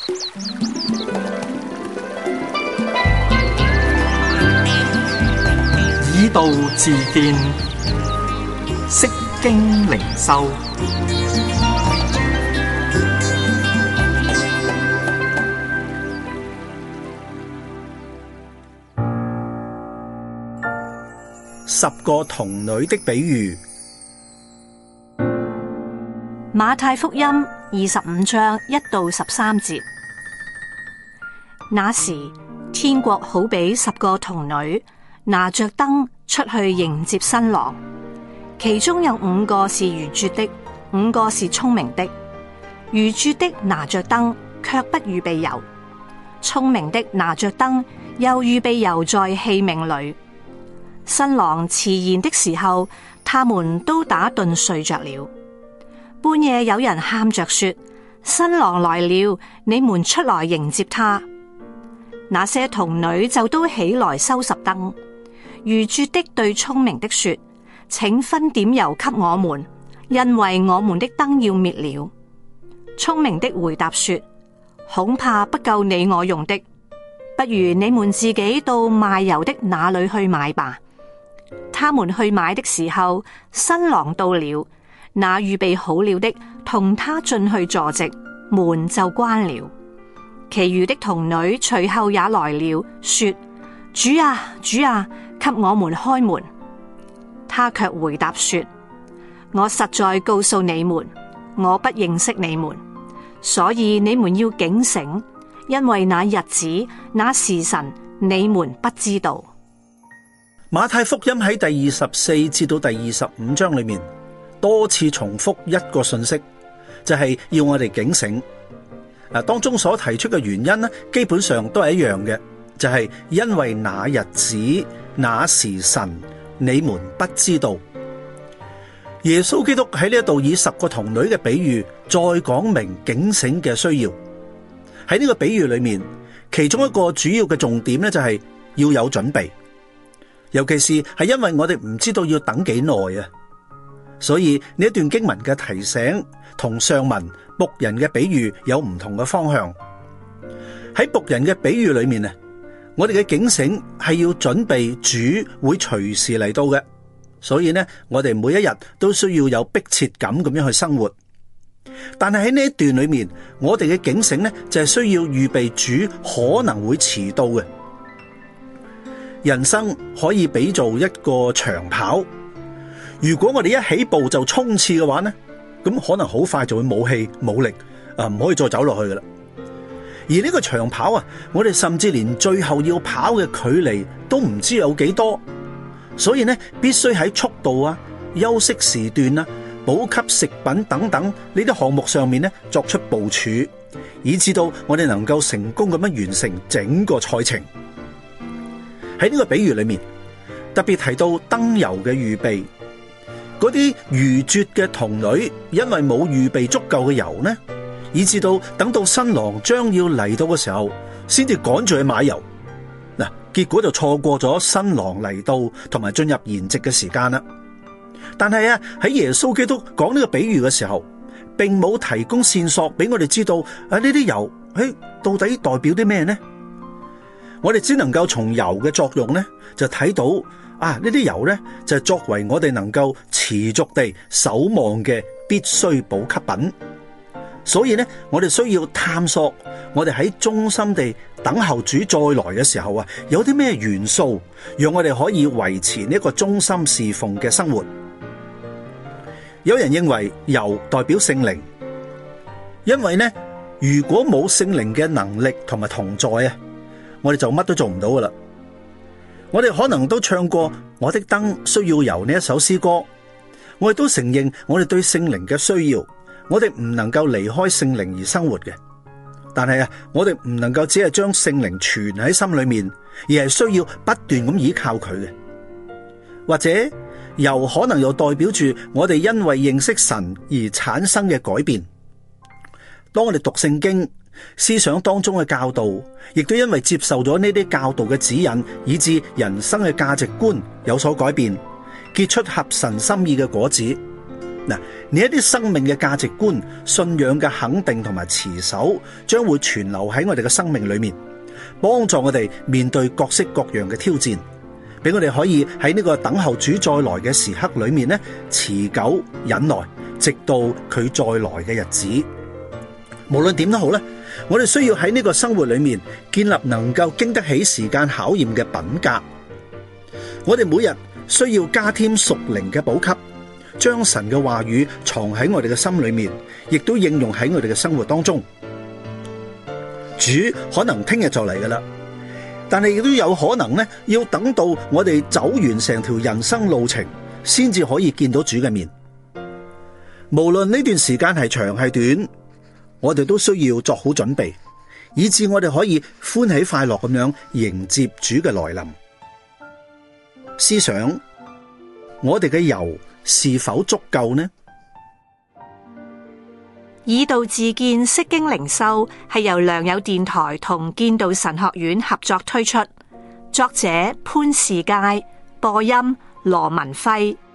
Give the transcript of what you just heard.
以道治見，釋經靈修。 十個童女的比喻。 馬太福音25章1到13節。那時，天國好比10個童女拿着燈出去迎接新郎，其中有5個是愚拙的，5個是聰明的。愚拙的拿着燈，卻不預備油；聰明的拿着燈，又預備油在器皿裏。新郎遲延的時候，他們都打盹睡着了。半夜有人喊着說：新郎來了，你們出來迎接他。那些童女就都起來收拾燈。愚拙的對聰明的說：請分點油給我們，因為我們的燈要滅了。聰明的回答說：恐怕不夠你我用的，不如你們自己到賣油的那裏去買吧。他們去買的時候，新郎到了，那預備好了的同他進去坐席，門就關了。其餘的童女隨後也來了，說：主啊，主啊，給我們開門。他卻回答說：我實在告訴你們，我不認識你們，所以你們要警醒，因為那日子、那時辰，你們不知道。 馬太福音喺第24至到第25章裏面多次重複一個信息，就係要我哋警醒。當中所提出嘅原因呢，基本上都係一樣嘅，就係因為那日子、那時辰，你們不知道。耶穌基督喺呢一度以10個童女嘅比喻，再講明警醒嘅需要。喺呢個比喻裏面，其中一個主要嘅重點呢，就係要有準備。尤其是係因為我哋唔知道要等幾耐啊，所以呢一段經文嘅提醒同上文僕人嘅比喻有唔同嘅方向。喺僕人嘅比喻裏面啊，我哋嘅警醒係要準備主會隨時嚟到嘅，所以呢，我哋每一日都需要有迫切感咁樣去生活。但係喺呢一段裏面，我哋嘅警醒呢，就係需要預備主可能會遲到嘅。人生可以比做一個長跑，如果我哋一起步就衝刺嘅話呢，咁可能好快就會冇氣冇力，唔可以再走落去噶啦。而呢個長跑啊，我哋甚至連最後要跑嘅距離都唔知有幾多，所以呢，必須喺速度啊、休息時段啊、補給食品等等呢啲項目上面呢作出部署，以至到我哋能夠成功咁樣完成整個賽程。喺呢個比喻裏面，特別提到燈油嘅預備，嗰啲愚拙嘅童女因為冇預備足夠嘅油呢，以至到等到新郎將要嚟到嘅時候，先至趕住去買油。嗱，結果就錯過咗新郎嚟到同埋進入筵席嘅時間啦。但係啊，喺耶穌基督講呢個比喻嘅時候，並冇提供線索俾我哋知道呢啲油到底代表啲咩呢？我哋只能夠從油嘅作用呢，就睇到呢啲油呢，就係作為我哋能夠持續地守望嘅必須補給品。所以呢，我哋需要探索我哋喺忠心地等候主再來嘅時候有啲咩元素讓我哋可以維持呢個忠心侍奉嘅生活。有人認為油代表聖靈，因為呢，如果冇聖靈嘅能力同埋同在我哋就乜都做唔到噶啦。我哋可能都唱過《我的燈需要油》呢一首詩歌，我哋都承認我哋對聖靈嘅需要，我哋唔能夠離開聖靈而生活嘅。但係我哋唔能夠只係將聖靈存喺心裏面，而係需要不斷咁依靠佢嘅。或者油可能又代表住我哋因為認識神而產生嘅改變。當我哋讀聖經，思想當中嘅教導，亦都因為接受咗呢啲教導嘅指引，以致人生嘅價值觀有所改變，結出合神心意嘅果子。 嗱，呢一啲生命嘅價值觀、信仰嘅肯定同埋持守，將會存留喺我哋嘅生命裏面，幫助我哋面對各式各樣嘅挑戰，俾我哋可以喺呢個等候主再來嘅時刻裏面呢，持久忍耐，直到佢再來嘅日子。無論點都好咧，我哋需要喺呢個生活裏面建立能夠經得起時間考驗嘅品格。我哋每日需要加添屬靈嘅補給，將神嘅話語藏喺我哋嘅心裏面，亦都應用喺我哋嘅生活當中。主可能聽日就嚟噶啦，但係亦都有可能呢，要等到我哋走完成條人生路程，先至可以見到主嘅面。無論呢段時間係長係短，我哋都需要作好準備，以致我哋可以歡喜快樂咁樣迎接主嘅來臨。思想我哋嘅油是否足夠呢？ 以道自建釋經靈修係由良友電台同建道神學院合作推出，作者潘士佳，播音羅文輝。